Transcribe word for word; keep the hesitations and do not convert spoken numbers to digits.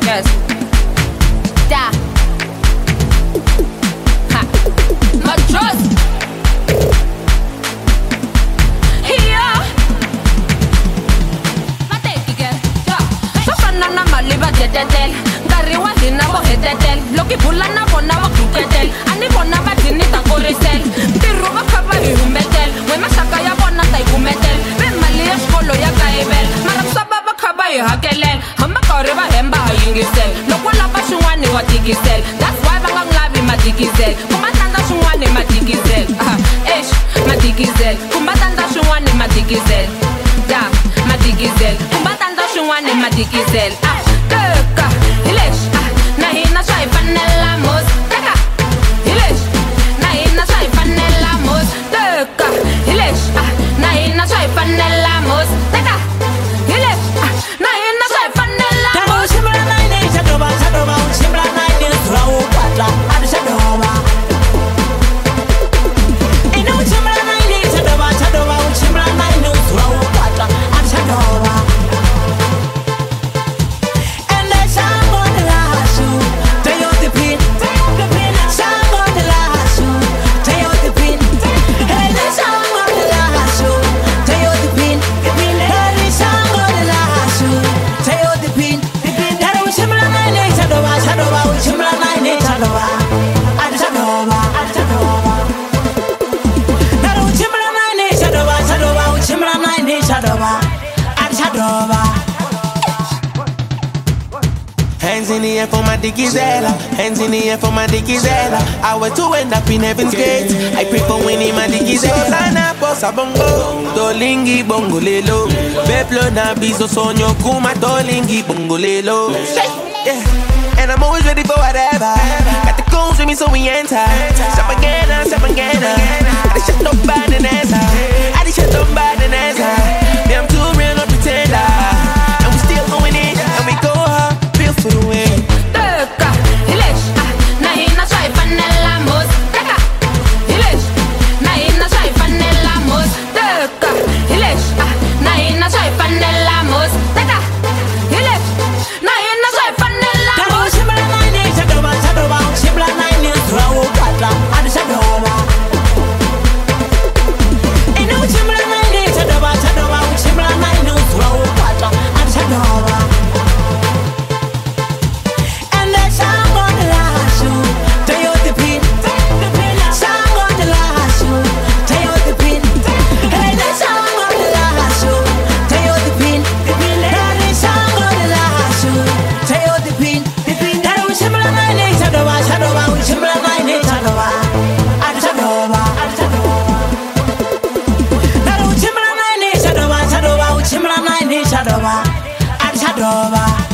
Yes. Da. Ha. Matros. Here. Mateki ke. Ja. Sofana na maliba tetetel. Ngari wa dina bo hetetel. Loki bulana bona wa kuketel. Ani bona ba dini ta korisel. Tiru ba khaba hi humbetel. We masaka ya bona ta ikumetel. Be mali ya skolo ya kaibel. Mara sababa khaba hi hakelel. Hamba kore ba hemba yingisel. Lokwa lapa swin'wani wa tikisel. That's why va nga lavi matikisel. Kuma tanda swin'wani matikisel. Ah, eish, matikisel. Kuma tanda swin'wani matikisel. Da, matikisel. Kuma tanda swin'wani matikisel. Ah, teka, hilesh. Ah, na hina swa hi fanela mos. Teka, hilesh. Na hina swa hi fanela mos. Teka, hilesh. Ah, na hina swa hi fanela mos. Teka, hilesh. Ah, na hina swa hi fanela mos. Hands in the air for my dickizella. Hands in the air for my dickizella. I was to end up in heaven's gates. I pray for winning my dickizella. Sana posa bongo, tolingi bongo lelo. Beplo na bizo sonyo kuma tolingi bongo lelo. Yeah. And I'm always ready for whatever. Got the goons with me so we enter. Stop again, stop again. I just shut up by the answer. I just shut up by the answer. Me I'm too real, no pretender. And we still going in, and we go hard, feel for the win. Teka, hilesh. Ah, na hina swa hi fanela mos. Teka, hilesh. Na hina swa hi fanela mos. Teka, hilesh. Ah, na hina swa hi fanela mos. Teka, hilesh. Na hina swa hi fanela mos. Shadova, Shadova,